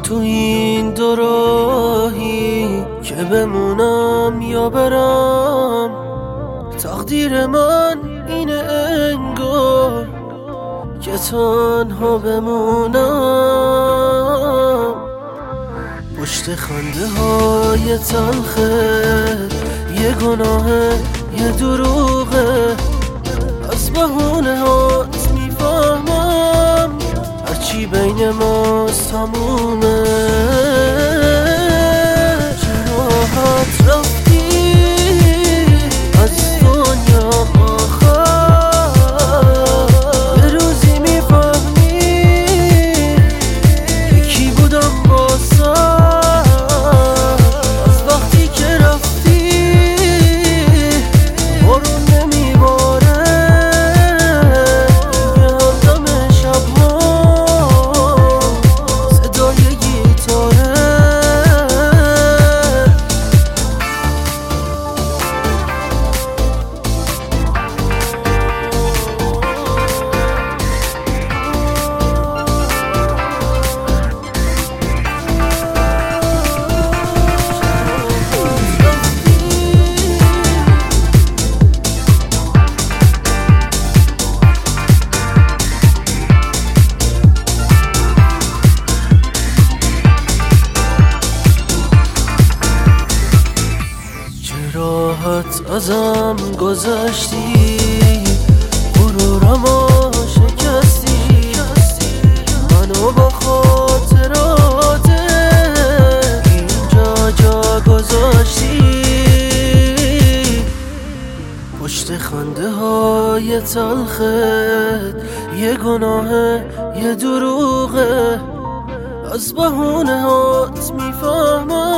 تو این دو راهی که بمونم یا برم، تقدیر من اینه انگار که تنها بمونم. پشت خنده های تلخه یه گناهه یه دروغه، از بهونه هات میفهمم هرچی بین ماست تمومه. چرا راحت رفتی از دنیا آخر، یه روزی میفهمی یکی بودم باسم. از وقتی که رفتی بارون نمیباره، دیگه همدم شبها صدای گیتاره. راحت ازم گذشتی، غرورمو شکستی، منو با خاطرات اینجا جا گذاشتی. پشت خنده های تلخت یه گناهه یه دروغه، از بهونه هات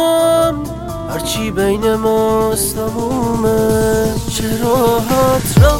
میفهمم هرچی بین ماست تمومه. چه راحت